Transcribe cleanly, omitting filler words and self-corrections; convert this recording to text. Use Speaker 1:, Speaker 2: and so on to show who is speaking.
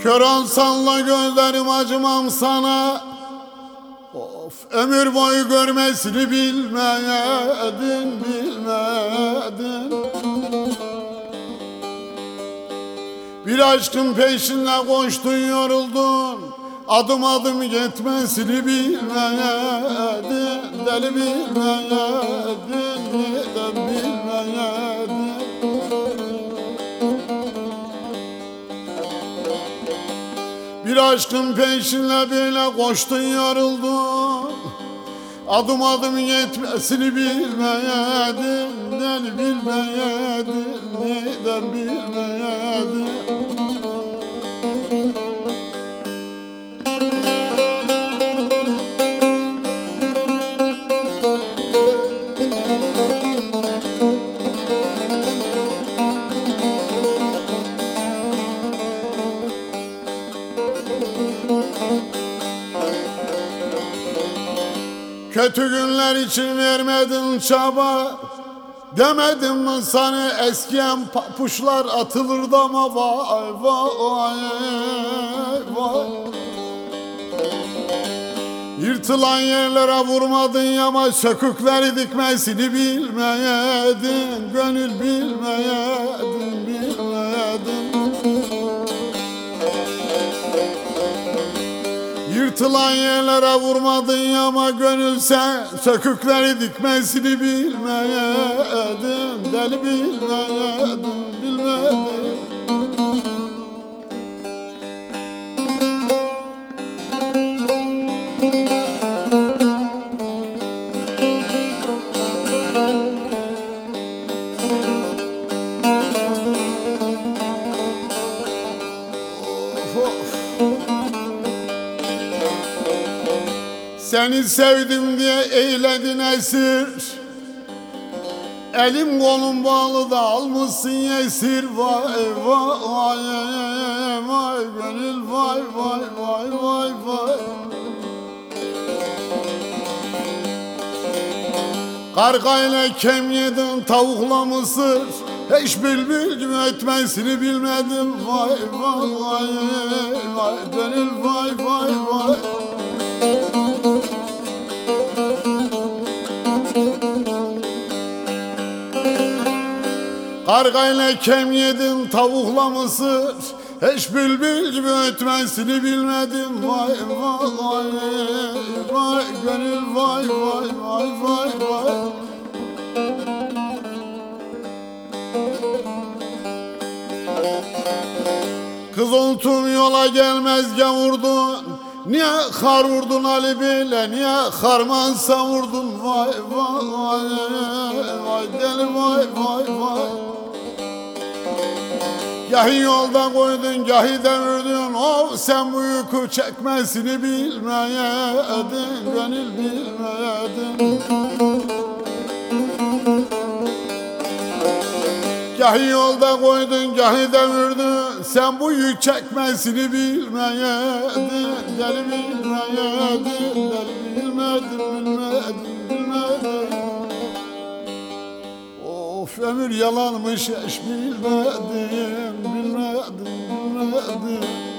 Speaker 1: Kör olsanla gözlerim acımam sana. Of, ömür boyu görmesini bilmedin, bilmedin. Bir aşkın peşinde koştun, yoruldun. Adım adım gitmesini bilmedin, deli bilmedin, neden bilmedin. Bir aşkın peşinde böyle koştun, yoruldun. Adım adım gitmesini bilmedin, deli bilmedin, neden bilmedin. Kötü günler için vermedin çaba. Demedim mi sana eskiyen papuçlar atılır da ama vay vay vay. Yırtılan yerlere vurmadın ama sökükleri dikmesini bilmedin, gönül bilmedin, bilmedin. Yırtılan yerlere vurmadın ama gönül sen sökükleri dikmesini bilmedin, deli bilmedin, bilmedin. Seni sevdim diye eyledin esir. Elim kolum bağlı da almışsın esir. Vay vay vay gönül vay vay vay vay vay. Kargayla kem yedin, tavukla mısır. Hiç bülbül gibi ötmesini bilmedim. Vay vay vay vay gönül vay vay vay. Kargayla kem yedin, tavukla mısır. Hiç bülbül gibi ötmesini bilmedim. Vay vay vay vay gönül vay vay vay vay vay. Kız oltun yola gelmez gavurdun. Niye kar vurdun Ali Bey'le, niye harman savurdun? Vay vay vay vay deli vay vay vay. Gahi yolda koydun, gahi devirdin. Oh, sen bu yükü çekmesini bilmedin, gönül bilmedin. Gahi yolda koydun, gahi devirdin. Sen bu yük çekmesini bilmedin, deli bilmedin, deli bilmedin, bilmedin, bilmedin. Of, ömür yalanmış hiç bilmedim, bilmedim, bilmedim.